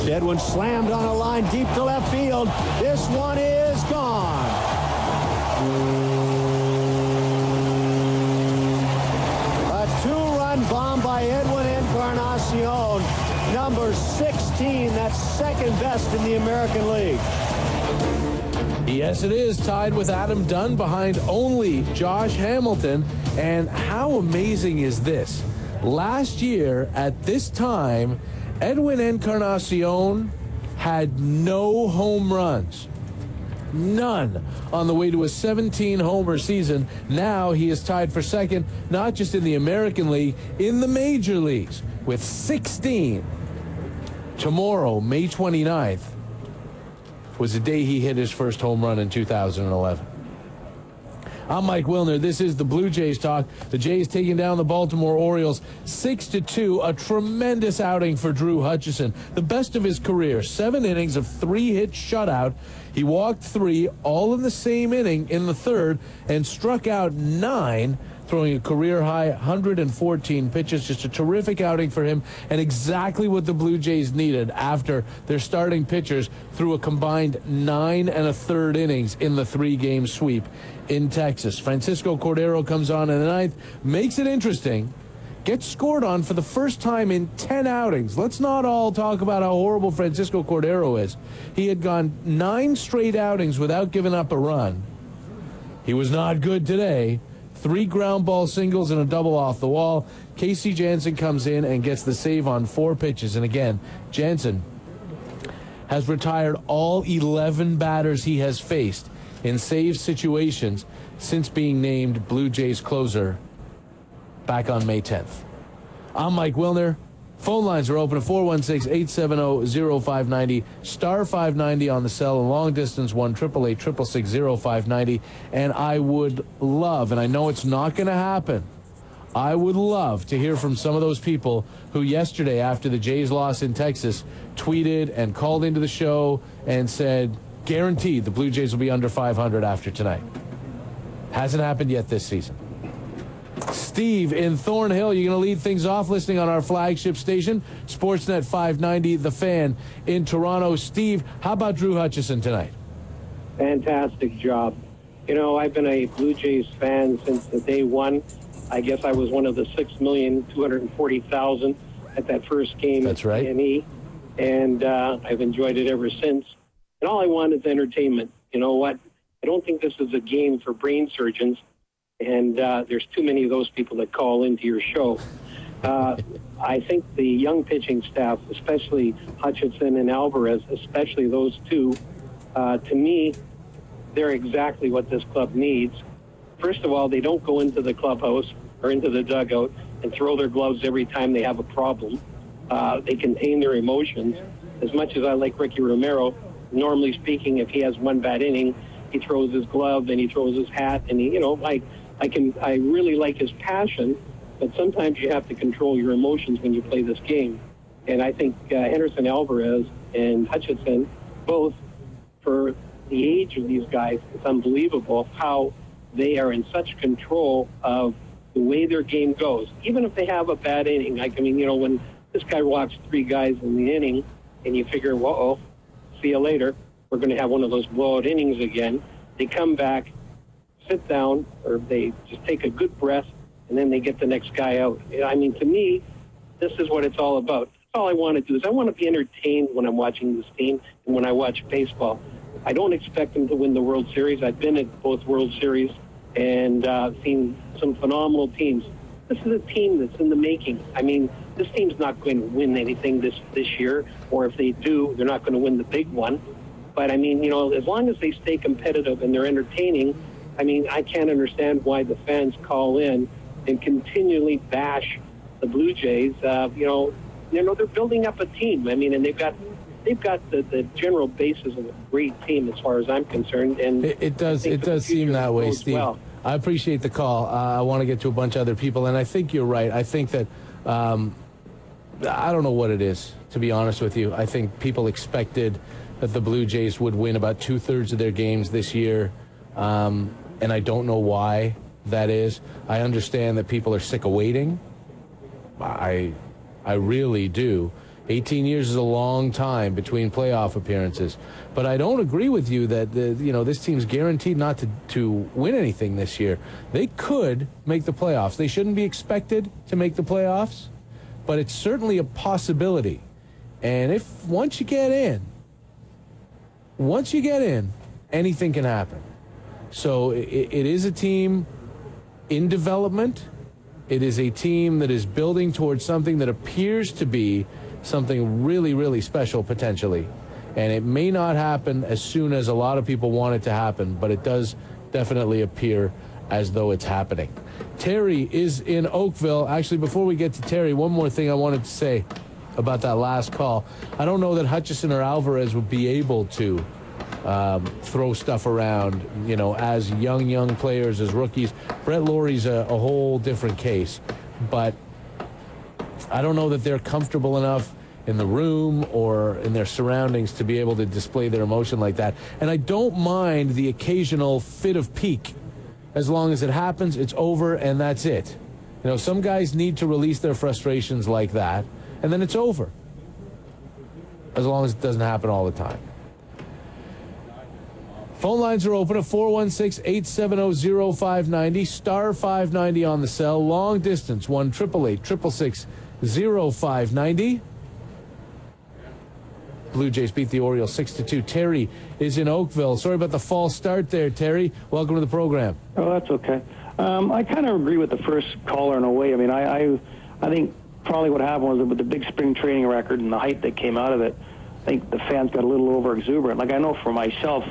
Edwin slammed on a line deep to left field. This one is gone. A two-run bomb by Edwin Encarnacion, number 16. That's second best in the American League. Yes, it is. Tied with Adam Dunn behind only Josh Hamilton. And how amazing is this? Last year, at this time, Edwin Encarnacion had no home runs. None on the way to a 17-homer season. Now he is tied for second, not just in the American League, in the major leagues with 16. Tomorrow, May 29th, was the day he hit his first home run in 2011. I'm Mike Wilner. This is the Blue Jays Talk. The Jays taking down the Baltimore Orioles 6-2. A tremendous outing for Drew Hutchison. The best of his career. 7 innings of 3-hit shutout. He walked 3, all in the same inning in the third, and struck out 9, throwing a career-high 114 pitches. Just a terrific outing for him, and exactly what the Blue Jays needed after their starting pitchers threw a combined 9 1/3 innings in the 3-game sweep in Texas. Francisco Cordero comes on in the 9th, makes it interesting, gets scored on for the first time in 10 outings. Let's not all talk about how horrible Francisco Cordero is. He had gone 9 straight outings without giving up a run. He was not good today. 3 ground ball singles and a double off the wall. Casey Janssen comes in and gets the save on 4 pitches. And again, Janssen has retired all 11 batters he has faced in save situations since being named Blue Jays closer back on May 10th. I'm Mike Wilner. Phone lines are open at 416-870-0590, star 590 on the cell, and long distance 1-888-666-0590. And I would love, and I know it's not going to happen, I would love to hear from some of those people who yesterday, after the Jays loss in Texas, tweeted and called into the show and said, guaranteed the Blue Jays will be under 500 after tonight. Hasn't happened yet this season. Steve in Thornhill, you're going to lead things off listening on our flagship station, Sportsnet 590, The Fan in Toronto. Steve, how about Drew Hutchison tonight? Fantastic job. You know, I've been a Blue Jays fan since the day one. I guess I was one of the 6,240,000 at that first game. That's right. At CNE, and I've enjoyed it ever since. And all I want is entertainment. You know what? I don't think this is a game for brain surgeons, and there's too many of those people that call into your show. I think the young pitching staff, especially Hutchison and Alvarez, especially those two, to me, they're exactly what this club needs. First of all, they don't go into the clubhouse or into the dugout and throw their gloves every time they have a problem. They contain their emotions. As much as I like Ricky Romero, normally speaking, if he has one bad inning, he throws his glove and he throws his hat, and he, you know, I really like his passion, but sometimes you have to control your emotions when you play this game. And I think Henderson Alvarez and Hutchison, both, for the age of these guys, it's unbelievable how they are in such control of the way their game goes. Even if they have a bad inning, like, I mean, you know, when this guy walks 3 guys in the inning and you figure, uh-oh, see you later, we're going to have one of those blowout innings again. They come back, sit down, or they just take a good breath, and then they get the next guy out. I mean, to me, this is what it's all about. All I want to do is I want to be entertained when I'm watching this team and when I watch baseball. I don't expect them to win the World Series. I've been at both World Series and seen some phenomenal teams. This is a team that's in the making. I mean, this team's not going to win anything this year, or if they do, they're not going to win the big one. But, I mean, you know, as long as they stay competitive and they're entertaining, I mean, I can't understand why the fans call in and continually bash the Blue Jays. You know, they're building up a team. I mean, and they've got the general basis of a great team as far as I'm concerned. And it does seem that way, Steve. Well. I appreciate the call. I want to get to a bunch of other people, and I think you're right. I think that I don't know what it is, to be honest with you. I think people expected that the Blue Jays would win about 2/3 of their games this year, and I don't know why that is. I understand that people are sick of waiting. I really do. 18 years is a long time between playoff appearances. But I don't agree with you that this team's guaranteed not to win anything this year. They could make the playoffs. They shouldn't be expected to make the playoffs, but it's certainly a possibility. And once you get in, anything can happen. So it is a team in development. It is a team that is building towards something that appears to be something really, really special potentially. And it may not happen as soon as a lot of people want it to happen, but it does definitely appear as though it's happening. Terry is in Oakville. Actually, before we get to Terry, one more thing I wanted to say about that last call. I don't know that Hutchison or Alvarez would be able to throw stuff around, as young players, as rookies. Brett Laurie's a whole different case, but I don't know that they're comfortable enough in the room or in their surroundings to be able to display their emotion like that. And I don't mind the occasional fit of pique. As long as it happens, it's over, and that's it. Some guys need to release their frustrations like that, and then it's over. As long as it doesn't happen all the time. Phone lines are open at 416-870-0590, star 590 on the cell. Long distance, 1-888-666-0590. Blue Jays beat the Orioles 6-2. Terry is in Oakville. Sorry about the false start there, Terry. Welcome to the program. Oh, that's okay. I kind of agree with the first caller in a way. I mean, I think probably what happened was with the big spring training record and the hype that came out of it, I think the fans got a little over exuberant. Like I know for myself,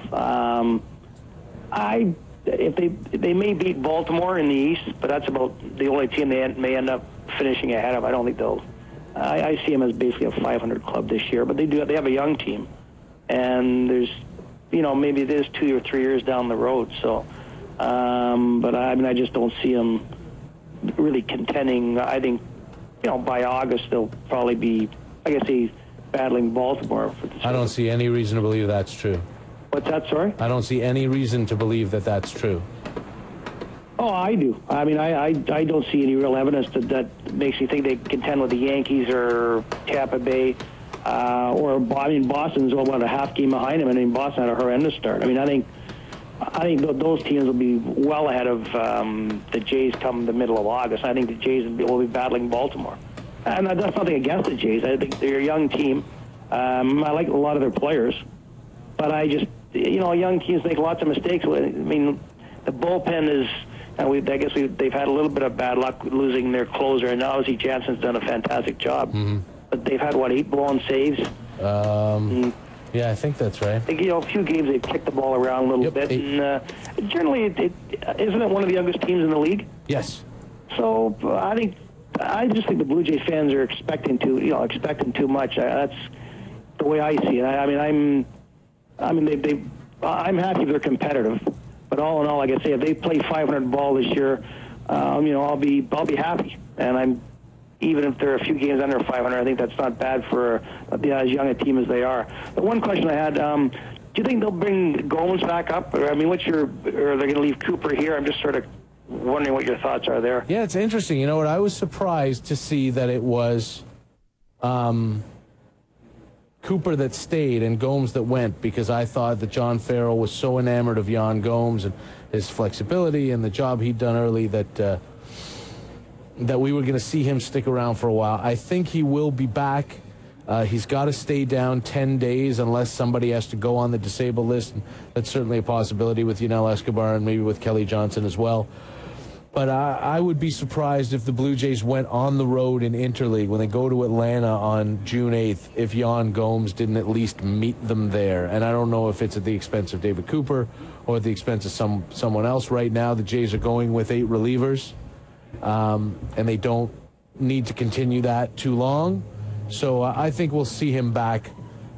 if they may beat Baltimore in the East, but that's about the only team they may end up finishing ahead of. I don't think they'll. I see them as basically a 500 club this year, but they have a young team, and there's, maybe it is 2 or 3 years down the road. So, but I just don't see them really contending. I think, by August they'll probably be, battling Baltimore. I don't see any reason to believe that's true. What's that, sorry? I don't see any reason to believe that that's true. Oh, I do. I mean, I don't see any real evidence that makes me think they contend with the Yankees or Tampa Bay Boston's about a half game behind them. I mean, Boston had a horrendous start. I mean, I think those teams will be well ahead of the Jays come the middle of August. I think the Jays will be battling Baltimore. And that's nothing against the Jays. I think they're a young team. I like a lot of their players. But I just, young teams make lots of mistakes. I mean, the bullpen is, they've had a little bit of bad luck losing their closer, and Ozzie Jansen's done a fantastic job. Mm-hmm. But they've had, 8 blown saves? Yeah, I think that's right. I think, a few games they've kicked the ball around a little bit. 8. And generally, isn't it one of the youngest teams in the league? Yes. So I just think the Blue Jays fans are expecting too much. That's the way I see it. I'm happy they're competitive, but all in all, like I say, if they play 500 ball this year, I'll be happy. And even if they're a few games under 500, I think that's not bad for as young a team as they are. But one question I had. Do you think they'll bring Gomes back up? Or, or they're going to leave Cooper here? I'm just sort of wondering what your thoughts are there. Yeah, it's interesting. You know what? I was surprised to see that it was Cooper that stayed and Gomes that went, because I thought that John Farrell was so enamored of Yan Gomes and his flexibility and the job he'd done early that we were going to see him stick around for a while. I think he will be back. He's got to stay down 10 days unless somebody has to go on the disabled list. And that's certainly a possibility with Yunel Escobar and maybe with Kelly Johnson as well. But I would be surprised if the Blue Jays went on the road in Interleague when they go to Atlanta on June 8th if Yan Gomes didn't at least meet them there. And I don't know if it's at the expense of David Cooper or at the expense of someone else. Right now, the Jays are going with 8 relievers, and they don't need to continue that too long. So I think we'll see him back,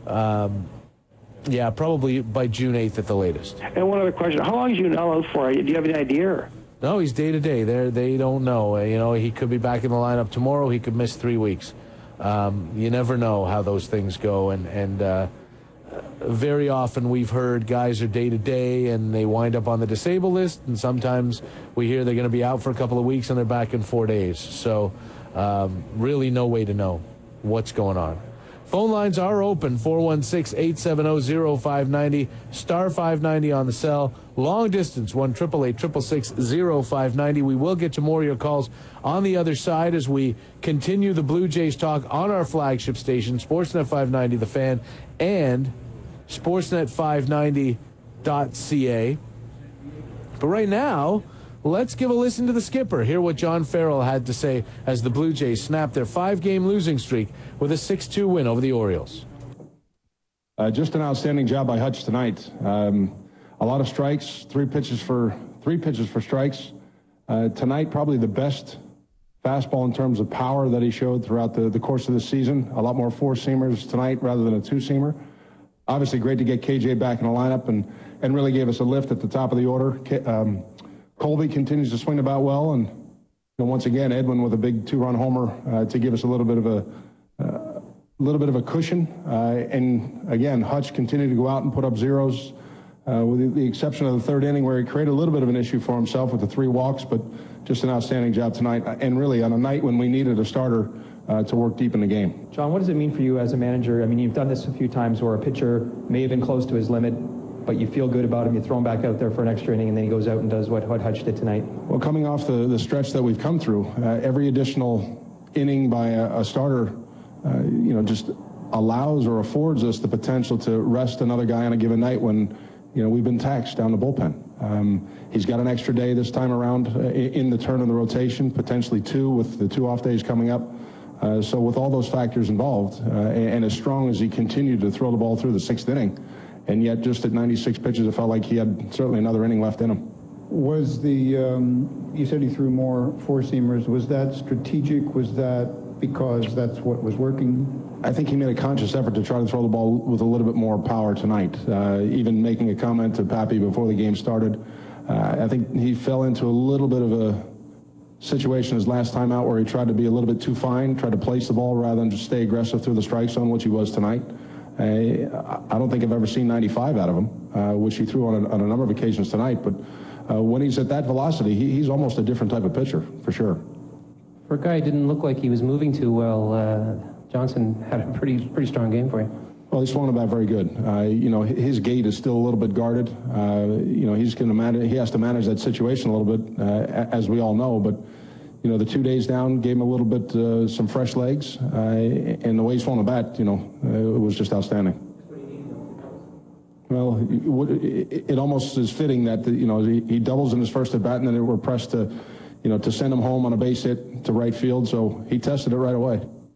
probably by June 8th at the latest. And one other question. How long is Yunel out for? Do you have any idea? Or? No, he's day-to-day. They don't know. He could be back in the lineup tomorrow. He could miss 3 weeks. You never know how those things go. And very often we've heard guys are day-to-day and they wind up on the disabled list. And sometimes we hear they're going to be out for a couple of weeks and they're back in 4 days. So really no way to know what's going on. Phone lines are open, 416-870-0590, star 590 on the cell. Long distance, 1-888-666-0590. We will get to more of your calls on the other side as we continue the Blue Jays talk on our flagship station, Sportsnet 590 The Fan, and Sportsnet590.ca. But right now, let's give a listen to the skipper. Hear what John Farrell had to say as the Blue Jays snapped their 5-game losing streak with a 6-2 win over the Orioles. Just an outstanding job by Hutch tonight. A lot of strikes, three pitches for strikes. Tonight, probably the best fastball in terms of power that he showed throughout the course of the season. A lot more four-seamers tonight rather than a two-seamer. Obviously, great to get KJ back in the lineup and really gave us a lift at the top of the order. Colby continues to swing the bat well, and once again, Edwin with a big 2-run homer to give us a little bit of a cushion. And again, Hutch continued to go out and put up zeros, with the exception of the third inning where he created a little bit of an issue for himself with the 3 walks, but just an outstanding job tonight. And really on a night when we needed a starter to work deep in the game. John, what does it mean for you as a manager? I mean, you've done this a few times where a pitcher may have been close to his limit, but you feel good about him, you throw him back out there for an extra inning, and then he goes out and does what Hutch did tonight. Well, coming off the stretch that we've come through, every additional inning by a starter, just allows or affords us the potential to rest another guy on a given night when, we've been taxed down the bullpen. He's got an extra day this time around in the turn of the rotation, potentially 2 with the 2 off days coming up. So with all those factors involved, and as strong as he continued to throw the ball through the 6th inning, and yet just at 96 pitches, it felt like he had certainly another inning left in him. Was you said he threw more four-seamers. Was that strategic? Was that because that's what was working? I think he made a conscious effort to try to throw the ball with a little bit more power tonight. Even making a comment to Pappy before the game started. I think he fell into a little bit of a situation his last time out where he tried to be a little bit too fine, tried to place the ball rather than just stay aggressive through the strike zone, which he was tonight. I don't think I've ever seen 95 out of him, which he threw on a number of occasions tonight. But when he's at that velocity, he's almost a different type of pitcher, for sure. For a guy who didn't look like he was moving too well, Johnson had a pretty strong game for you. Well, he swung the bat very good. His gait is still a little bit guarded. He's going to manage. He has to manage that situation a little bit, as we all know. But the 2 days down gave him a little bit some fresh legs, and the way he swung the bat, it was just outstanding. Well, it almost is fitting that he doubles in his first at bat, and then we're pressed to send him home on a base hit to right field. So he tested it right away.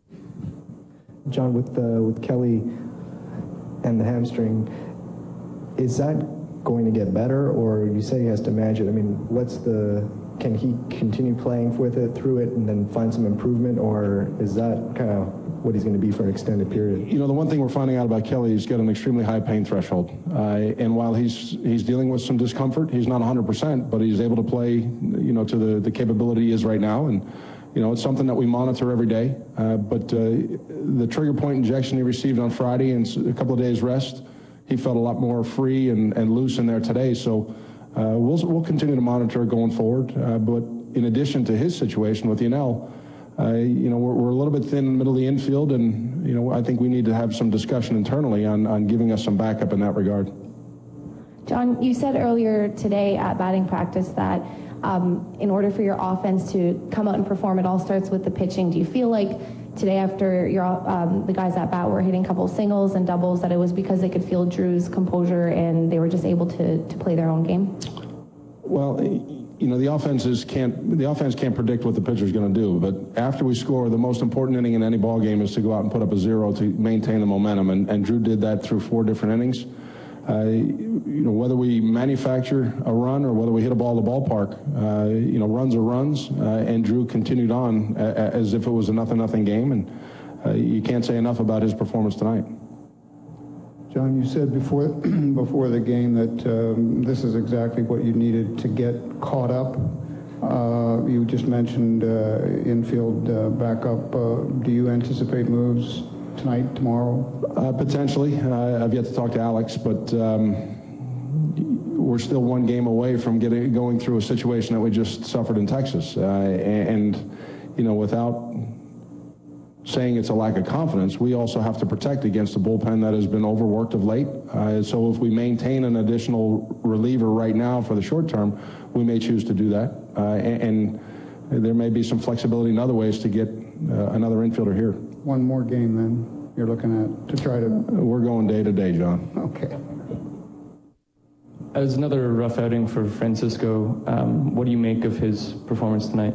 John, with Kelly and the hamstring, is that going to get better, or you say he has to manage it? I mean, can he continue playing with it, through it, and then find some improvement, or is that kind of what he's going to be for an extended period? The one thing we're finding out about Kelly, he's got an extremely high pain threshold, and while he's dealing with some discomfort, he's not 100%, but he's able to play, to the capability he is right now, and it's something that we monitor every day. But the trigger point injection he received on Friday and a couple of days rest, he felt a lot more free and loose in there today. So we'll continue to monitor going forward. But in addition to his situation with Yanel, we're a little bit thin in the middle of the infield, and I think we need to have some discussion internally on giving us some backup in that regard. John, you said earlier today at batting practice that in order for your offense to come out and perform, it all starts with the pitching. Do you feel like today, after the guys at bat were hitting a couple of singles and doubles, that it was because they could feel Drew's composure and they were just able to play their own game? Well, the offense can't predict what the pitcher's going to do. But after we score, the most important inning in any ball game is to go out and put up a zero to maintain the momentum. And Drew did that through 4 different innings. Whether we manufacture a run or whether we hit a ball to the ballpark, runs are runs, and Drew continued on as if it was a 0-0 game, and you can't say enough about his performance tonight. John, you said before the game that this is exactly what you needed to get caught up. You just mentioned infield backup. Do you anticipate moves tonight, tomorrow? Potentially. I've yet to talk to Alex, but we're still 1 game away from going through a situation that we just suffered in Texas. Without saying it's a lack of confidence. We also have to protect against the bullpen that has been overworked of late. So if we maintain an additional reliever right now for the short term, we may choose to do that. And there may be some flexibility in other ways to get another infielder here. One more game then you're looking at to try to... We're going day to day, John. Okay. It was another rough outing for Francisco. What do you make of his performance tonight?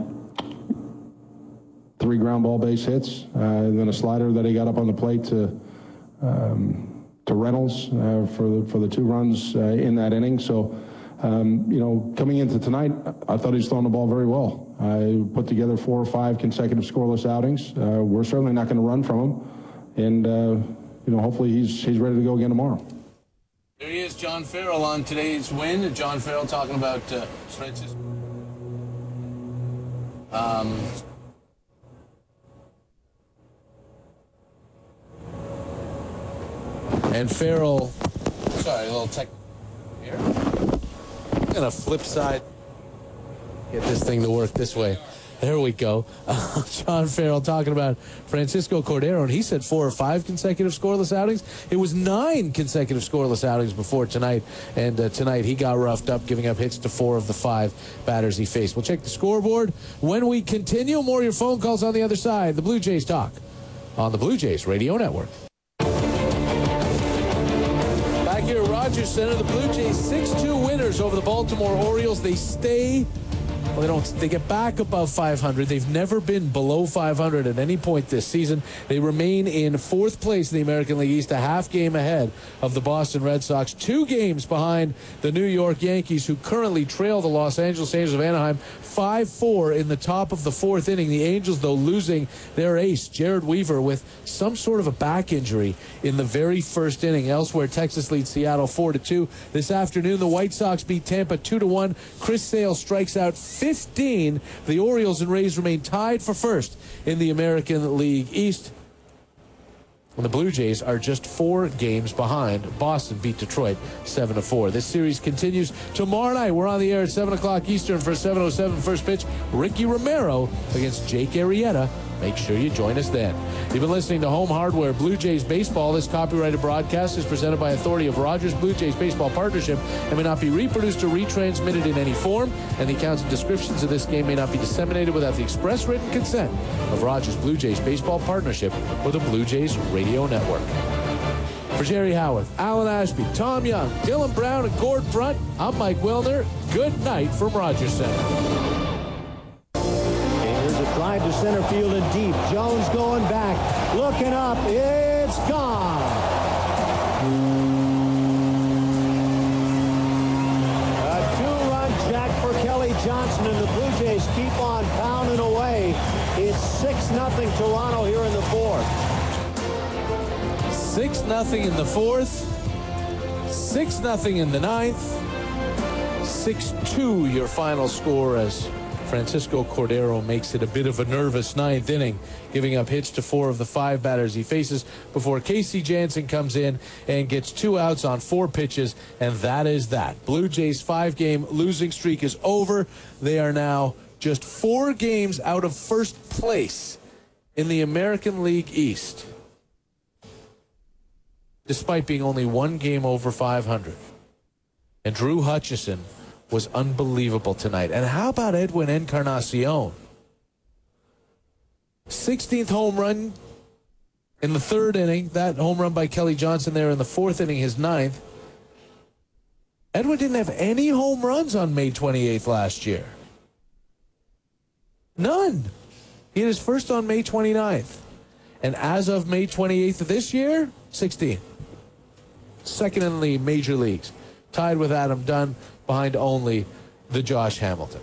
3 ground ball base hits, then a slider that he got up on the plate to Reynolds for the 2 runs in that inning. So, coming into tonight, I thought he's thrown the ball very well. I put together 4 or 5 consecutive scoreless outings. We're certainly not going to run from him, and hopefully he's ready to go again tomorrow. There he is, John Farrell on today's win. John Farrell talking about Francisco. And Farrell, sorry, a little tech here. I'm going to flip side, get this thing to work this way. There we go. John Farrell talking about Francisco Cordero, and he said 4 or 5 consecutive scoreless outings. It was 9 consecutive scoreless outings before tonight, and tonight he got roughed up, giving up hits to 4 of the 5 batters he faced. We'll check the scoreboard when we continue. More of your phone calls on the other side. The Blue Jays talk on the Blue Jays Radio Network. Back here at Rogers Center, the Blue Jays 6-2 winners over the Baltimore Orioles. They stay... Well, they get back above 500. They've never been below 500 at any point this season. They remain in 4th place in the American League East, a half game ahead of the Boston Red Sox, 2 games behind the New York Yankees, who currently trail the Los Angeles Angels of Anaheim 5-4 in the top of the 4th inning. The Angels, though, losing their ace, Jared Weaver, with some sort of a back injury in the very first inning. Elsewhere, Texas leads Seattle 4-2. This afternoon, the White Sox beat Tampa 2-1. Chris Sale strikes out 15. The Orioles and Rays remain tied for first in the American League East. And the Blue Jays are just 4 games behind. Boston beat Detroit 7-4. This series continues tomorrow night. We're on the air at 7 o'clock Eastern for 7:07 first pitch. Ricky Romero against Jake Arrieta. Make sure you join us then. You've been listening to Home Hardware Blue Jays Baseball. This copyrighted broadcast is presented by authority of Rogers Blue Jays Baseball Partnership and may not be reproduced or retransmitted in any form, and the accounts and descriptions of this game may not be disseminated without the express written consent of Rogers Blue Jays Baseball Partnership or the Blue Jays Radio Network. For Jerry Howarth, Alan Ashby, Tom Young, Dylan Brown, and Gord Brunt, I'm Mike Wilner. Good night from Rogers Center. Drive to center field and deep. Jones going back, looking up. It's gone. A 2-run jack for Kelly Johnson, and the Blue Jays keep on pounding away. It's 6-0 Toronto here in the 4th. 6-0 in the 4th. 6-0 in the 9th. 6-2 your final score as Francisco Cordero makes it a bit of a nervous 9th inning, giving up hits to 4 of the 5 batters he faces before Casey Jansen comes in and gets 2 outs on 4 pitches, and that is that. Blue Jays' 5-game losing streak is over. They are now just 4 games out of first place in the American League East, despite being only 1 game over 500. And Drew Hutchison was unbelievable tonight. And how about Edwin Encarnacion? 16th home run in the 3rd inning. That home run by Kelly Johnson there in the 4th inning, his 9th. Edwin didn't have any home runs on May 28th last year. None. He had his first on May 29th. And as of May 28th of this year, 16. Second in the major leagues. Tied with Adam Dunn, behind only the Josh Hamilton.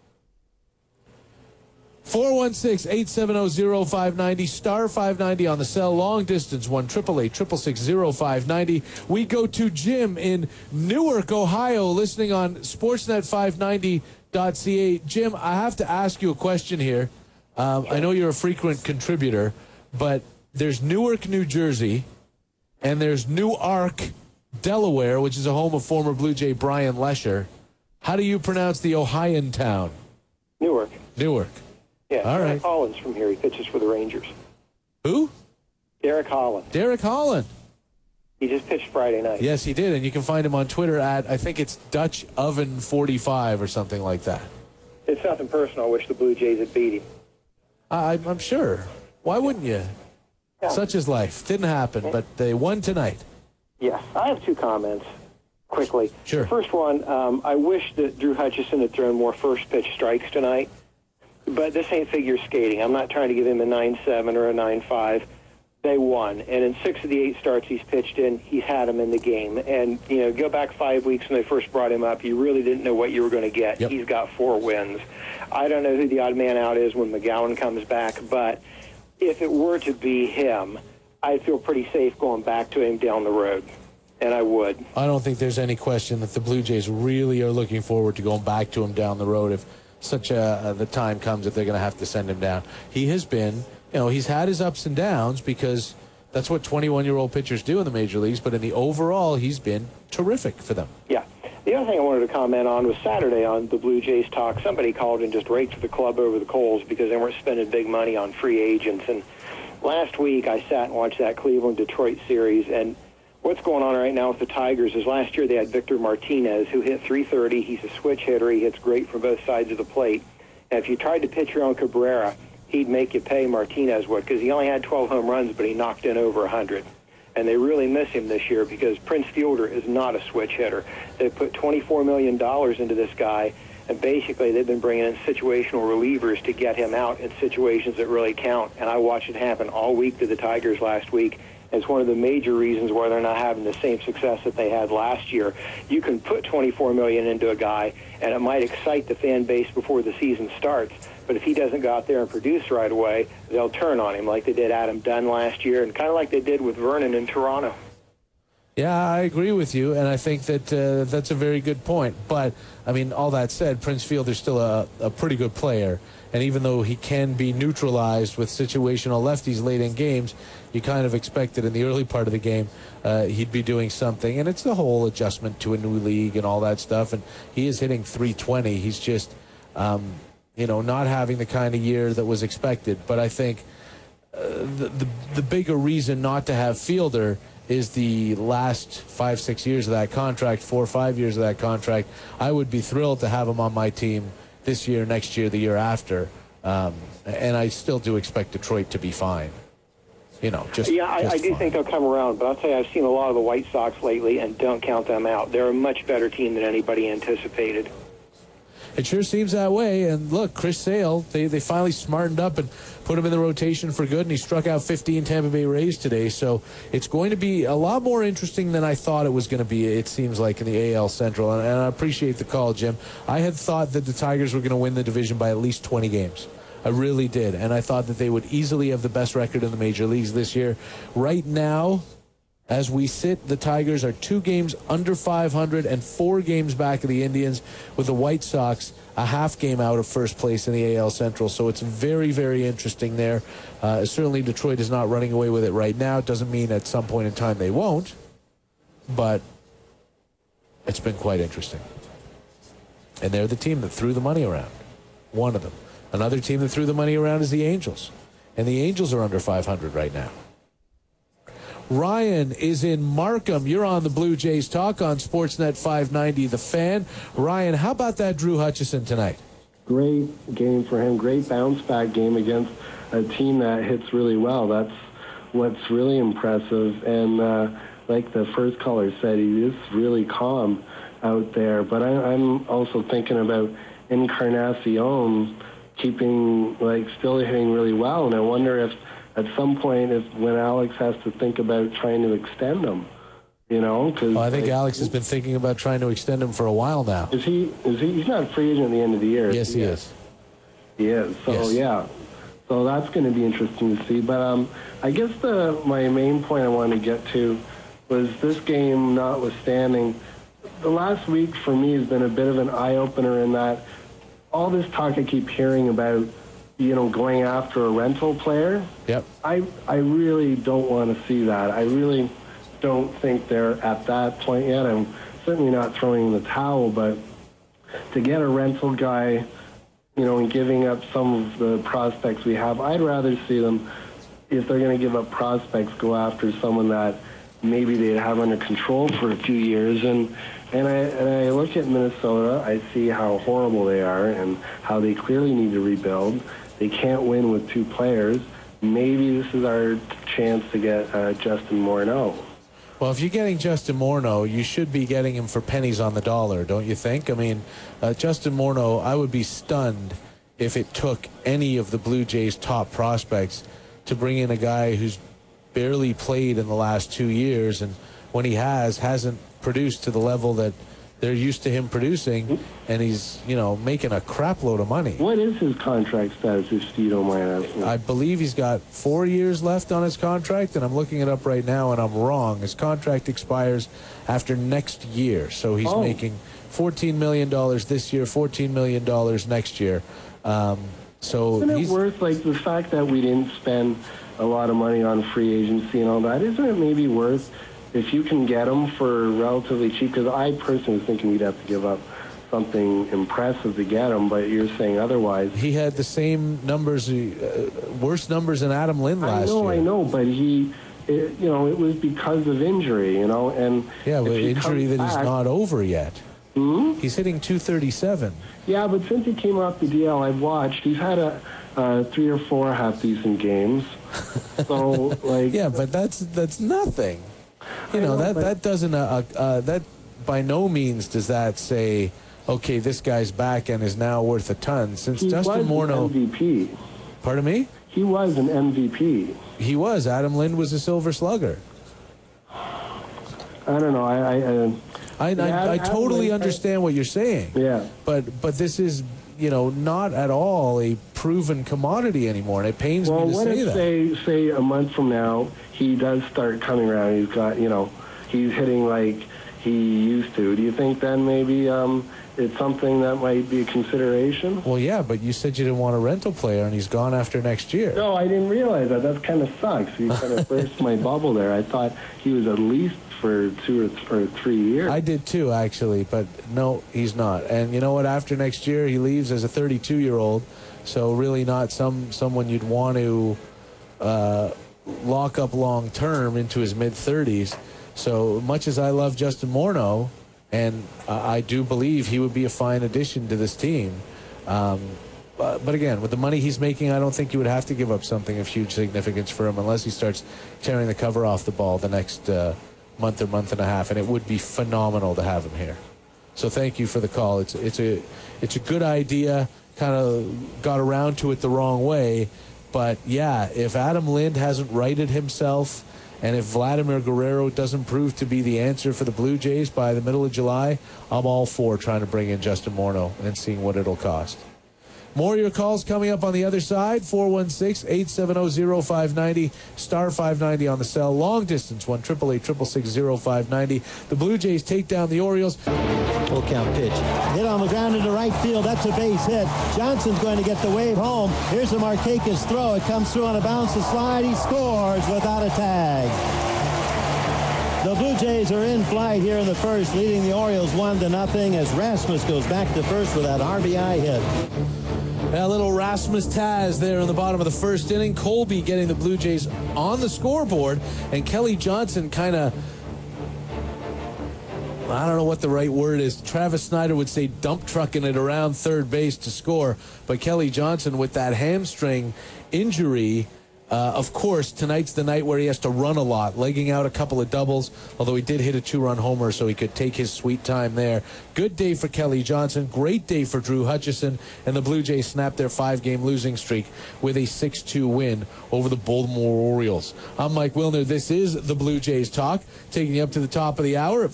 416-870-0590, star 590 on the cell, long distance 1-888-666-0590. We go to Jim in Newark, Ohio, listening on Sportsnet590.ca. Jim, I have to ask you a question here. I know you're a frequent contributor, but there's Newark, New Jersey, and there's Newark, Delaware, which is a home of former Blue Jay Brian Lesher. How do you pronounce the Ohioan town? Newark. Newark. Yeah. All right. Collins from here. He pitches for the Rangers. Who? Derek Holland. Derek Holland. He just pitched Friday night. Yes, he did, and you can find him on Twitter at, I think it's Dutch Oven 45 or something like that. It's nothing personal. I wish the Blue Jays had beat him. I'm sure. Why wouldn't you? Yeah. Such is life. Didn't happen, but they won tonight. Yes. I have two comments quickly. Sure. The first one, I wish that Drew Hutchison had thrown more first-pitch strikes tonight, but this ain't figure skating. I'm not trying to give him a 9.7 or a 9.5. They won, and in 6 of the 8 starts he's pitched in, he's had them in the game. And, go back 5 weeks when they first brought him up, you really didn't know what you were going to get. Yep. He's got 4 wins. I don't know who the odd man out is when McGowan comes back, but if it were to be him, I'd feel pretty safe going back to him down the road, and I would. I don't think there's any question that the Blue Jays really are looking forward to going back to him down the road if the time comes that they're going to have to send him down. He has been... he's had his ups and downs because that's what 21-year-old pitchers do in the major leagues, but in the overall, he's been terrific for them. Yeah. The other thing I wanted to comment on was Saturday on the Blue Jays Talk. Somebody called and just raked the club over the coals because they weren't spending big money on free agents. And last week, I sat and watched that Cleveland-Detroit series, and what's going on right now with the Tigers is last year they had Victor Martinez, who hit .330. He's a switch hitter. He hits great from both sides of the plate. And if you tried to pitch your own Cabrera, he'd make you pay, Martinez would, because he only had 12 home runs, but he knocked in over 100. And they really miss him this year because Prince Fielder is not a switch hitter. They put $24 million into this guy, and basically they've been bringing in situational relievers to get him out in situations that really count. And I watched it happen all week to the Tigers last week. It's one of the major reasons why they're not having the same success that they had last year. You can put $24 million into a guy, and it might excite the fan base before the season starts. But if he doesn't go out there and produce right away, they'll turn on him like they did Adam Dunn last year and kind of like they did with Vernon in Toronto. Yeah, I agree with you, and I think that that's a very good point. But, I mean, all that said, Prince Fielder's still a pretty good player. And even though he can be neutralized with situational lefties late in games, you kind of expect that in the early part of the game he'd be doing something. And it's the whole adjustment to a new league and all that stuff. And he is hitting .320. He's just... not having the kind of year that was expected. But I think the bigger reason not to have Fielder is the last 5-6 years of that contract, 4 or 5 years of that contract. I would be thrilled to have him on my team this year, next year, the year after. And I still do expect Detroit to be fine. I do think they'll come around. But I'll tell you, I've seen a lot of the White Sox lately, and don't count them out. They're a much better team than anybody anticipated. It sure seems that way. And look, Chris Sale, they finally smartened up and put him in the rotation for good, and he struck out 15 Tampa Bay Rays today. So it's going to be a lot more interesting than I thought it was going to be, it seems like, in the AL Central. And I appreciate the call, Jim. I had thought that the Tigers were going to win the division by at least 20 games. I really did. And I thought that they would easily have the best record in the major leagues this year. Right now, as we sit, the Tigers are 2 games under 500 and 4 games back of the Indians, with the White Sox a half game out of first place in the AL Central. So it's very, very interesting there. Certainly Detroit is not running away with it right now. It doesn't mean at some point in time they won't, but it's been quite interesting. And they're the team that threw the money around. One of them. Another team that threw the money around is the Angels. And the Angels are under 500 right now. Ryan is in Markham. You're on the Blue Jays Talk on Sportsnet 590, The Fan. Ryan, how about that Drew Hutchison tonight? Great game for him. Great bounce-back game against a team that hits really well. That's what's really impressive. And like the first caller said, he is really calm out there. But I'm also thinking about Encarnacion still hitting really well. And I wonder if at some point, when Alex has to think about trying to extend him, because I think Alex has been thinking about trying to extend him for a while now. Is he? He's not a free agent at the end of the year. Yes, he is. He is. So yes. Yeah, so that's going to be interesting to see. But I guess my main point I wanted to get to was this game notwithstanding, the last week for me has been a bit of an eye opener in that all this talk I keep hearing about, going after a rental player. Yep. I really don't want to see that. I really don't think they're at that point yet. I'm certainly not throwing in the towel, but to get a rental guy, and giving up some of the prospects we have, I'd rather see them, if they're going to give up prospects, go after someone that maybe they'd have under control for a few years. And I look at Minnesota, I see how horrible they are and how they clearly need to rebuild. They can't win with two players. Maybe this is our chance to get Justin Morneau. Well, if you're getting Justin Morneau, you should be getting him for pennies on the dollar, don't you think? I mean, Justin Morneau, I would be stunned if it took any of the Blue Jays' top prospects to bring in a guy who's barely played in the last 2 years, and when he hasn't produced to the level that they're used to him producing, and he's, making a crap load of money. What is his contract status, if you don't mind asking? I believe he's got 4 years left on his contract, and I'm looking it up right now, and I'm wrong. His contract expires after next year, so he's making $14 million this year, $14 million next year. So isn't it worth, the fact that we didn't spend a lot of money on free agency and all that, isn't it maybe worth, if you can get him for relatively cheap? Because I personally was thinking we'd have to give up something impressive to get him, but you're saying otherwise. He had the same numbers, worse numbers than Adam Lind last year. I know, but it was because of injury, and yeah, but injury that he's not over yet. Hmm? He's hitting .237. Yeah, but since he came off the DL, I've watched. He's had 3 or 4 half-decent games. So, yeah, but that's nothing. That doesn't that by no means does that say, okay, this guy's back and is now worth a ton. Since Justin Morneau, an MVP. Pardon me? He was an MVP. He was. Adam Lind was a Silver Slugger. I don't know. I totally understand what you're saying. Yeah. But this is, not at all a proven commodity anymore, and it pains me to say that. Well, what if, say a month from now, he does start coming around, he's got, he's hitting like he used to. Do you think then maybe it's something that might be a consideration? Well, yeah, but you said you didn't want a rental player, and he's gone after next year. No, I didn't realize that. That kind of sucks. You kind of burst my bubble there. I thought he was at least for 2 or 3 years. I did too, actually, but no, he's not. And you know what? After next year, he leaves as a 32-year-old, so really not someone you'd want to lock up long term into his mid-30s. So much as I love Justin Morneau, and I do believe he would be a fine addition to this team. But again, with the money he's making, I don't think you would have to give up something of huge significance for him unless he starts tearing the cover off the ball the next month or month and a half, and it would be phenomenal to have him here. So thank you for the call. It's a good idea. Kind of got around to it the wrong way, but yeah, if Adam Lind hasn't righted himself, and if Vladimir Guerrero doesn't prove to be the answer for the Blue Jays by the middle of July, I'm all for trying to bring in Justin Morneau and seeing what it'll cost. More of your calls coming up on the other side, 416-870-0590, star 590 on the cell. Long distance, 1-888-666-0590. The Blue Jays take down the Orioles. Full count pitch. Hit on the ground into right field. That's a base hit. Johnson's going to get the wave home. Here's a Markakis throw. It comes through on a bounce and slide. He scores without a tag. The Blue Jays are in flight here in the first, leading the Orioles 1-0 as Rasmus goes back to first with that RBI hit. A little Rasmus Taz there in the bottom of the first inning. Colby getting the Blue Jays on the scoreboard, and Kelly Johnson kind of, I don't know what the right word is. Travis Snyder would say dump trucking it around third base to score, but Kelly Johnson with that hamstring injury, of course, tonight's the night where he has to run a lot, legging out a couple of doubles, although he did hit a 2-run homer, so he could take his sweet time there. Good day for Kelly Johnson. Great day for Drew Hutchison, and the Blue Jays snapped their 5-game losing streak with a 6-2 win over the Baltimore Orioles. I'm Mike Wilner. This is the Blue Jays Talk, taking you up to the top of the hour at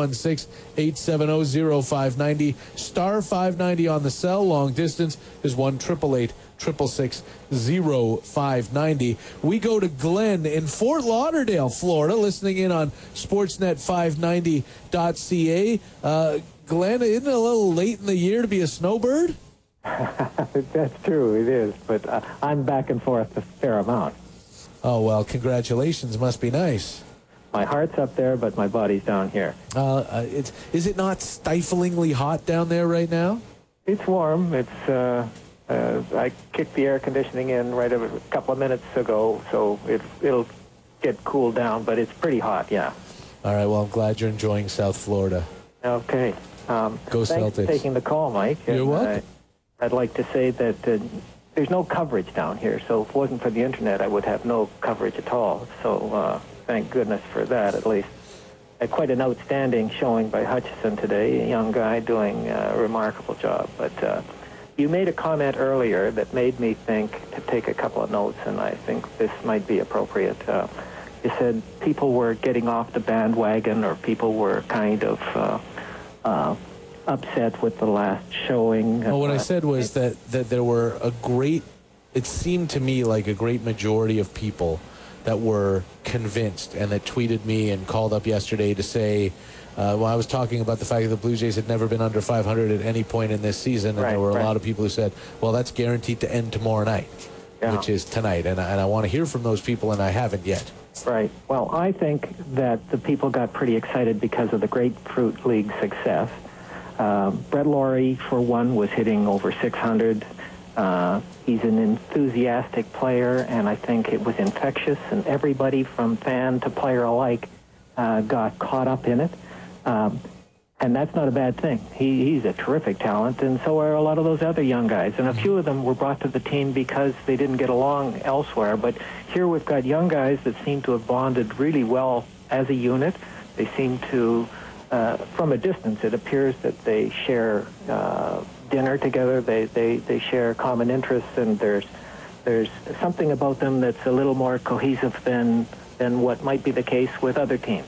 416-870-0590. Star 590 on the cell. Long distance is 1-888-666-0590. We go to Glenn in Fort Lauderdale, Florida, listening in on Sportsnet590.ca. Glenn, isn't it a little late in the year to be a snowbird? That's true, it is, but I'm back and forth a fair amount. Oh, well, congratulations. Must be nice. My heart's up there, but my body's down here. Is it not stiflingly hot down there right now? It's warm. It's I kicked the air conditioning in right a couple of minutes ago, so it'll get cooled down, but it's pretty hot, yeah. All right, well, I'm glad you're enjoying South Florida. Okay. Go Thanks Celtics. for taking the call, Mike. You're welcome. I'd like to say that there's no coverage down here, so if it wasn't for the Internet, I would have no coverage at all. So thank goodness for that, at least. Quite an outstanding showing by Hutchison today, a young guy doing a remarkable job. But you made a comment earlier that made me think to take a couple of notes, and I think this might be appropriate. You said people were getting off the bandwagon, or people were kind of upset with the last showing. Well, what I said was that there were it seemed to me like a great majority of people that were convinced and that tweeted me and called up yesterday to say, well, I was talking about the fact that the Blue Jays had never been under 500 at any point in this season, and there were a lot of people who said, well, that's guaranteed to end tomorrow night, which is tonight, and I want to hear from those people, and I haven't yet. Right. Well, I think that the people got pretty excited because of the Grapefruit League success. Brett Laurie, for one, was hitting over 600. He's an enthusiastic player, and I think it was infectious, and everybody from fan to player alike got caught up in it. And that's not a bad thing. He's a terrific talent, and so are a lot of those other young guys. And a few of them were brought to the team because they didn't get along elsewhere. But here we've got young guys that seem to have bonded really well as a unit. They seem to, from a distance, it appears that they share dinner together. They share common interests, and there's something about them that's a little more cohesive than what might be the case with other teams.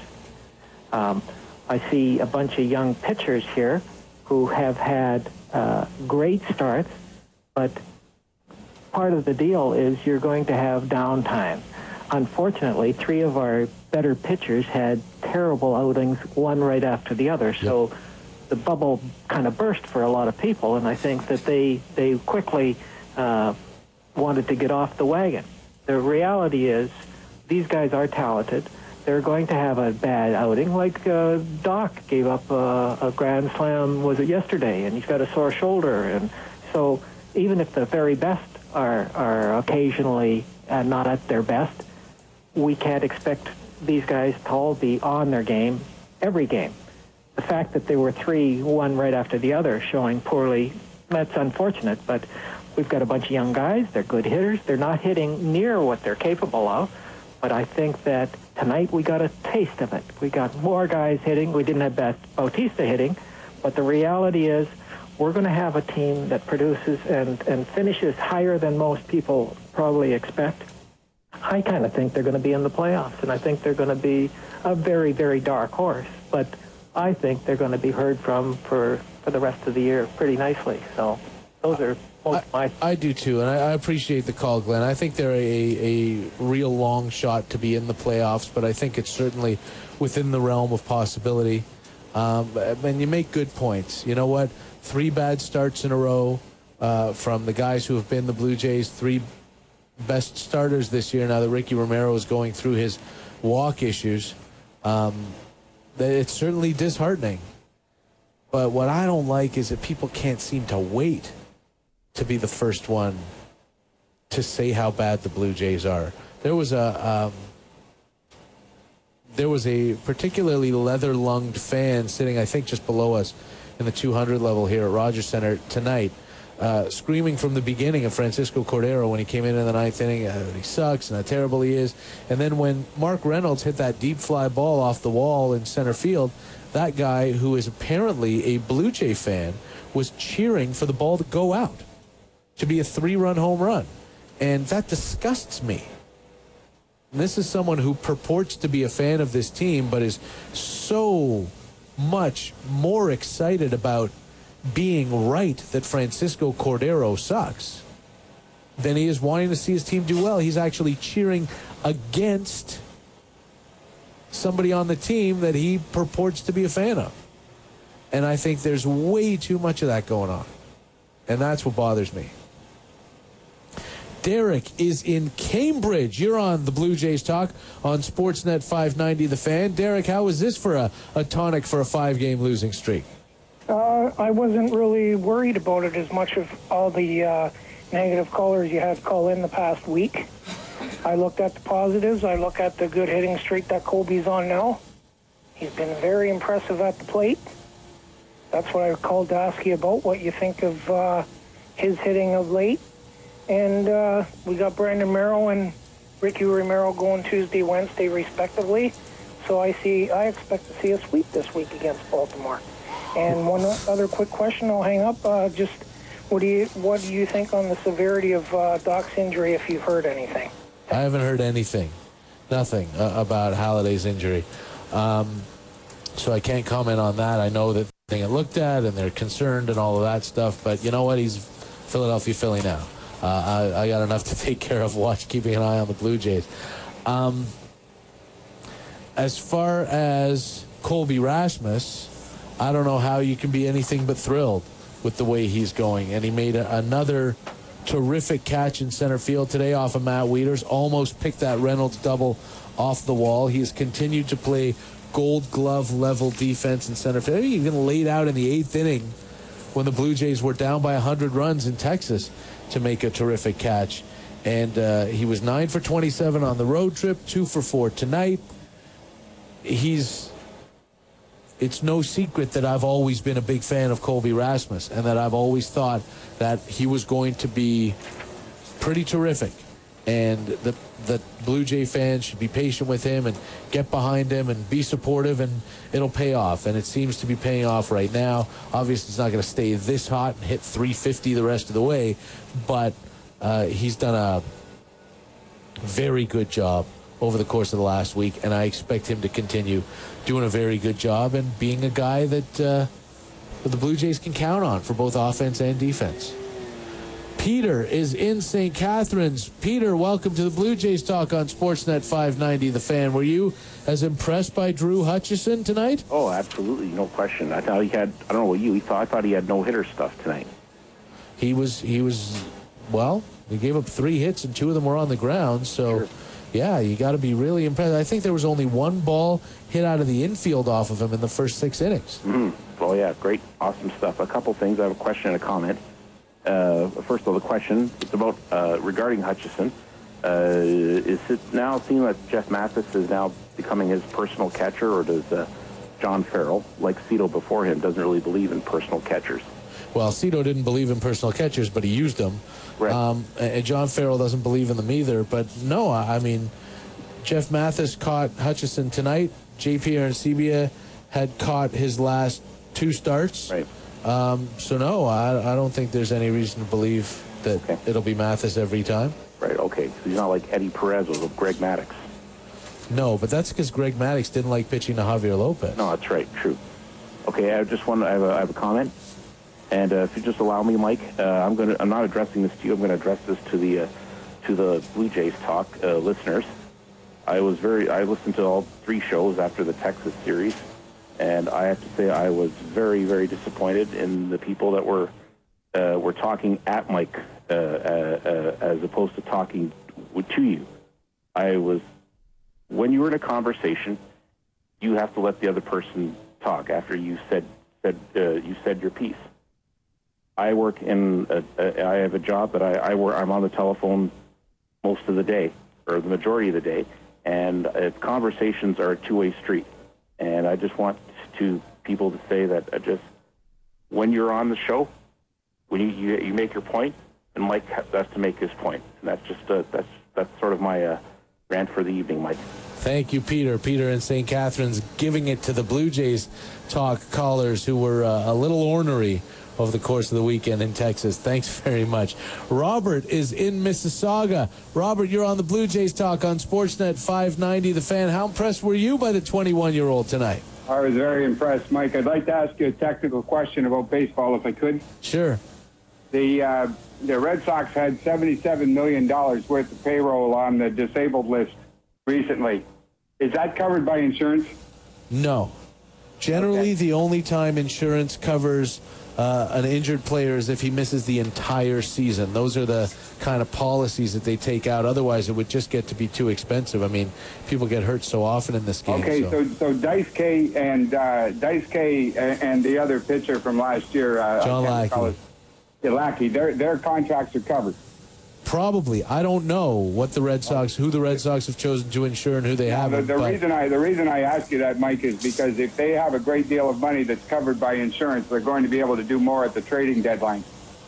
I see a bunch of young pitchers here who have had great starts, but part of the deal is you're going to have downtime. Unfortunately, 3 of our better pitchers had terrible outings, one right after the other. So the bubble kind of burst for a lot of people, and I think that they quickly wanted to get off the wagon. The reality is these guys are talented. They're going to have a bad outing, like Doc gave up a grand slam, was it yesterday, and he's got a sore shoulder. And so even if the very best are occasionally not at their best, we can't expect these guys to all be on their game every game. The fact that there were 3, one right after the other, showing poorly, that's unfortunate, but we've got a bunch of young guys. They're good hitters. They're not hitting near what they're capable of, but I think that tonight we got a taste of it. We got more guys hitting. We didn't have Bautista hitting, but the reality is we're going to have a team that produces and finishes higher than most people probably expect. I kind of think they're going to be in the playoffs, and I think they're going to be a very, very dark horse, but I think they're going to be heard from for the rest of the year pretty nicely. So those are most my... I do too, and I appreciate the call, Glenn. I think they're a real long shot to be in the playoffs, but I think it's certainly within the realm of possibility. And you make good points. You know what? 3 bad starts in a row from the guys who have been the Blue Jays' 3 best starters this year, now that Ricky Romero is going through his walk issues. It's certainly disheartening. But what I don't like is that people can't seem to wait to be the first one to say how bad the Blue Jays are. There was a particularly leather-lunged fan sitting, I think, just below us in the 200 level here at Rogers Center tonight, screaming from the beginning of Francisco Cordero when he came in the 9th inning, he sucks and how terrible he is. And then when Mark Reynolds hit that deep fly ball off the wall in center field, that guy, who is apparently a Blue Jay fan, was cheering for the ball to go out, to be a 3-run home run. And that disgusts me. And this is someone who purports to be a fan of this team, but is so much more excited about being right that Francisco Cordero sucks than he is wanting to see his team do well. He's actually cheering against somebody on the team that he purports to be a fan of. And I think there's way too much of that going on. And that's what bothers me. Derek is in Cambridge. You're on the Blue Jays Talk on Sportsnet 590 The Fan. Derek, how is this for a tonic for a 5-game losing streak? I wasn't really worried about it as much of all the negative callers you had call in the past week. I looked at the positives. I look at the good hitting streak that Colby's on now. He's been very impressive at the plate. That's what I called to ask you about, what you think of his hitting of late. And we got Brandon Merrill and Ricky Romero going Tuesday, Wednesday, respectively. So I expect to see a sweep this week against Baltimore. And one other quick question, I'll hang up. Just what do you think on the severity of Doc's injury, if you've heard anything? I haven't heard anything, nothing about Halliday's injury. So I can't comment on that. I know that they get looked at and they're concerned and all of that stuff. But you know what? He's Philadelphia Philly now. I got enough to take care of keeping an eye on the Blue Jays. As far as Colby Rasmus, I don't know how you can be anything but thrilled with the way he's going. And he made another terrific catch in center field today off of Matt Wieters. Almost picked that Reynolds double off the wall. He has continued to play Gold Glove level defense in center field. He even laid out in the 8th inning when the Blue Jays were down by 100 runs in Texas to make a terrific catch. And he was 9 for 27 on the road trip, 2 for 4 tonight. It's no secret that I've always been a big fan of Colby Rasmus and that I've always thought that he was going to be pretty terrific. And the Blue Jay fans should be patient with him and get behind him and be supportive, and it'll pay off. And it seems to be paying off right now. Obviously, it's not going to stay this hot and hit 350 the rest of the way, but he's done a very good job over the course of the last week, and I expect him to continue doing a very good job and being a guy that the Blue Jays can count on for both offense and defense. Peter is in St. Catharines. Peter, welcome to the Blue Jays Talk on Sportsnet 590, The Fan. Were you as impressed by Drew Hutchison tonight? Oh, absolutely, no question. I thought he had, I don't know what you thought, I thought he had no-hitter stuff tonight. He was, well, he gave up 3 hits and 2 of them were on the ground, so... Sure. Yeah, you got to be really impressed. I think there was only 1 ball hit out of the infield off of him in the first 6 innings. Mm-hmm. Oh, yeah, great, awesome stuff. A couple things. I have a question and a comment. First of all, the question, it's about regarding Hutchison. Is it now seem like Jeff Mathis is now becoming his personal catcher, or does John Farrell, like Cito before him, doesn't really believe in personal catchers? Well, Cito didn't believe in personal catchers, but he used them. Right. And John Farrell doesn't believe in them either. But no, I mean, Jeff Mathis caught Hutchison tonight. J.P. Arancibia had caught his last 2 starts. Right. So no, I don't think there's any reason to believe that it'll be Mathis every time. Right, okay. So he's not like Eddie Perez or Greg Maddux. No, but that's because Greg Maddux didn't like pitching to Javier Lopez. No, that's right, true. Okay, I have a comment. And if you just allow me, Mike, I'm not addressing this to you. I'm going to address this to the Blue Jays Talk listeners. I listened to all 3 shows after the Texas series, and I have to say I was very, very disappointed in the people that were talking at Mike as opposed to talking to you. When you were in a conversation, you have to let the other person talk after you said your piece. I work I have a job that I'm on the telephone most of the day, or the majority of the day, and conversations are a two-way street. And I just want people to say that when you're on the show, when you make your point, and Mike has to make his point. And that's sort of my rant for the evening, Mike. Thank you, Peter. Peter in St. Catharines giving it to the Blue Jays Talk callers who were a little ornery over the course of the weekend in Texas. Thanks very much. Robert is in Mississauga. Robert, you're on the Blue Jays Talk on Sportsnet 590, The Fan. How impressed were you by the 21-year-old tonight? I was very impressed, Mike. I'd like to ask you a technical question about baseball, if I could. Sure. The Red Sox had $77 million worth of payroll on the disabled list recently. Is that covered by insurance? No. Generally, the only time insurance covers an injured player as if he misses the entire season. Those are the kind of policies that they take out. Otherwise, it would just get to be too expensive. I mean, people get hurt so often in this game. Okay, so Dice K and the other pitcher from last year, John Lackey. Lackey, their contracts are covered. Probably. I don't know what the Red Sox, who the Red Sox have chosen to insure and who they haven't. The reason I ask you that, Mike, is because if they have a great deal of money that's covered by insurance, they're going to be able to do more at the trading deadline.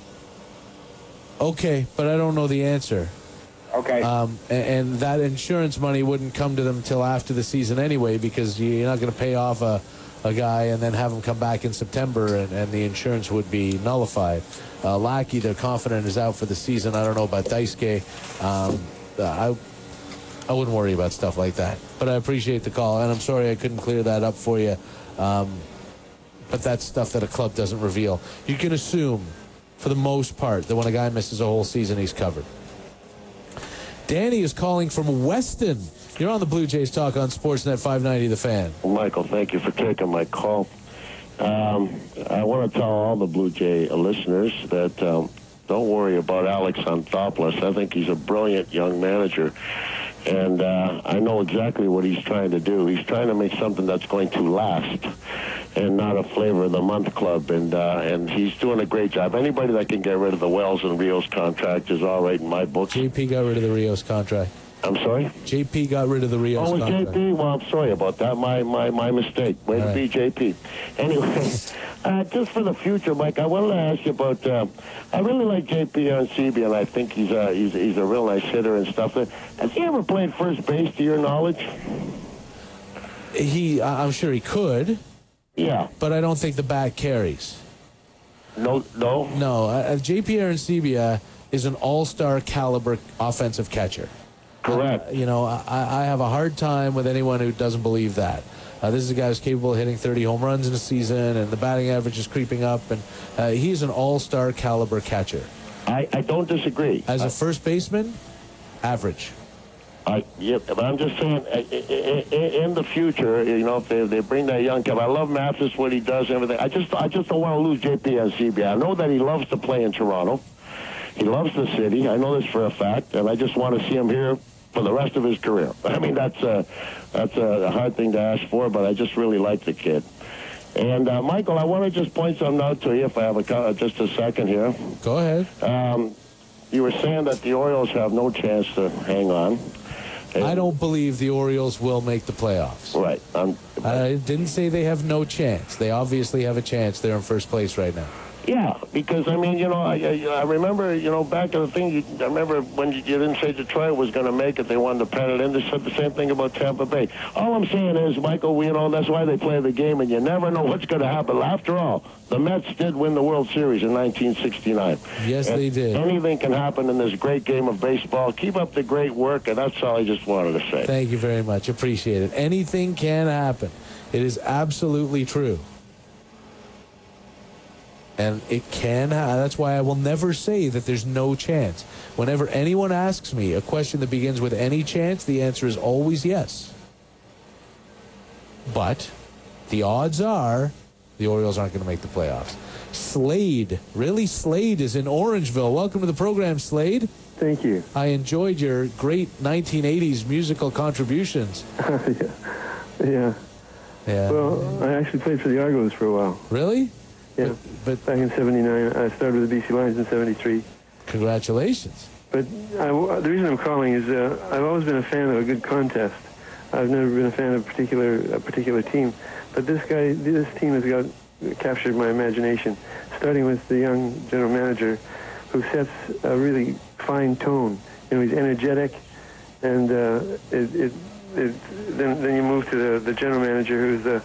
Okay, but I don't know the answer. Okay. And that insurance money wouldn't come to them until after the season anyway, because you're not going to pay off a guy and then have him come back in September and the insurance would be nullified. Lackey, they're confident, is out for the season. I don't know about Daisuke. I wouldn't worry about stuff like that. But I appreciate the call, and I'm sorry I couldn't clear that up for you. But that's stuff that a club doesn't reveal. You can assume, for the most part, that when a guy misses a whole season, he's covered. Danny is calling from Weston. You're on the Blue Jays Talk on Sportsnet 590 The Fan. Well, Michael, thank you for taking my call. I want to tell all the Blue Jay listeners that don't worry about Alex Anthopoulos. I think he's a brilliant young manager, and I know exactly what he's trying to do. He's trying to make something that's going to last and not a flavor of the month club, and he's doing a great job. Anybody that can get rid of the Wells and Rios contract is all right in my book. JP got rid of the Rios contract. I'm sorry? JP got rid of the Rios contract. JP? Well, I'm sorry about that. My mistake. Way to be, JP. Anyway, just for the future, Mike, I wanted to ask you about, I really like JP Arencibia, and I think he's a real nice hitter and stuff. Has he ever played first base, to your knowledge? I'm sure he could. Yeah. But I don't think the bat carries. No? No, JP Arencibia is an all-star caliber offensive catcher. Correct. I have a hard time with anyone who doesn't believe that. This is a guy who's capable of hitting 30 home runs in a season, and the batting average is creeping up, and he's an all-star caliber catcher. I don't disagree. As a first baseman, average. Yeah, but I'm just saying, in the future, if they bring that young kid, I love Mathis, what he does, and everything. I just don't want to lose JP Arencibia. I know that he loves to play in Toronto. He loves the city. I know this for a fact, and I just want to see him here for the rest of his career. I mean, that's a hard thing to ask for, but I just really like the kid. And, Michael, I want to just point something out to you, if I have just a second here. Go ahead. You were saying that the Orioles have no chance to hang on. I don't believe the Orioles will make the playoffs. Right. I didn't say they have no chance. They obviously have a chance. They're in first place right now. Yeah, because, I mean, I remember, back in the thing, I remember when you didn't say Detroit was going to make it, they wanted to pen it in. They said the same thing about Tampa Bay. All I'm saying is, Michael, that's why they play the game, and you never know what's going to happen. After all, the Mets did win the World Series in 1969. Yes, they did. Anything can happen in this great game of baseball. Keep up the great work, and that's all I just wanted to say. Thank you very much. Appreciate it. Anything can happen. It is absolutely true. And it can. That's why I will never say that there's no chance. Whenever anyone asks me a question that begins with any chance, the answer is always yes. But the odds are the Orioles aren't going to make the playoffs. Slade. Really? Slade is in Orangeville. Welcome to the program, Slade. Thank you. I enjoyed your great 1980s musical contributions. Yeah. Well, I actually played for the Argos for a while. Really? Yeah, but back in 79, I started with the BC Lions in 73. Congratulations. But the reason I'm calling is I've always been a fan of a good contest. I've never been a fan of a particular team. But this team has captured my imagination, starting with the young general manager who sets a really fine tone. He's energetic, and then you move to the general manager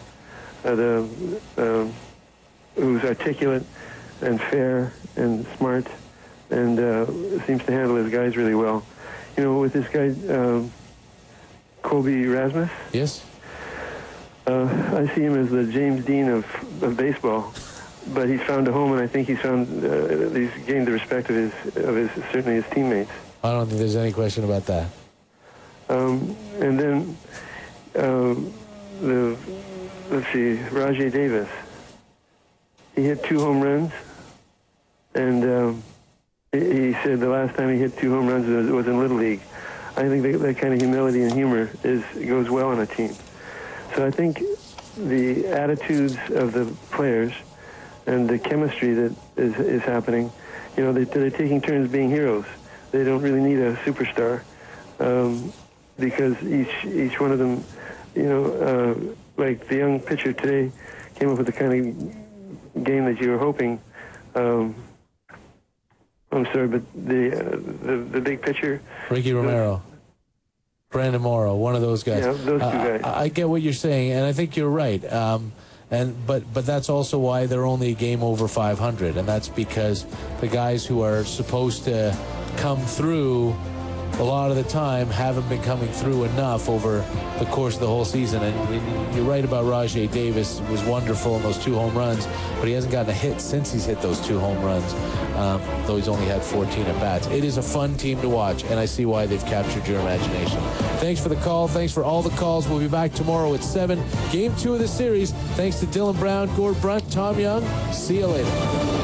who's articulate and fair and smart and seems to handle his guys really well. With this guy, Kobe Rasmus. Yes. I see him as the James Dean of baseball, but he's found a home, and I think he's gained the respect of his certainly his teammates. I don't think there's any question about that. And then let's see, Rajay Davis. he hit 2 home runs, and he said the last time he hit 2 home runs was in Little League. I think that kind of humility and humor goes well on a team. So I think the attitudes of the players and the chemistry that is happening, they're taking turns being heroes. They don't really need a superstar because each one of them, like the young pitcher today came up with the kind of game that you were hoping. I'm sorry, but the big pitcher, Ricky Romero, Brandon Morrow, one of those guys. Yeah, those 2 guys. I get what you're saying, and I think you're right. But that's also why they're only a game over 500, and that's because the guys who are supposed to come through a lot of the time haven't been coming through enough over the course of the whole season. And you're right about Rajai Davis. It was wonderful in those 2 home runs, but he hasn't gotten a hit since he's hit those 2 home runs, though he's only had 14 at-bats. It is a fun team to watch, and I see why they've captured your imagination. Thanks for the call. Thanks for all the calls. We'll be back tomorrow at 7. Game 2 of the series. Thanks to Dylan Brown, Gord Brunt, Tom Young. See you later.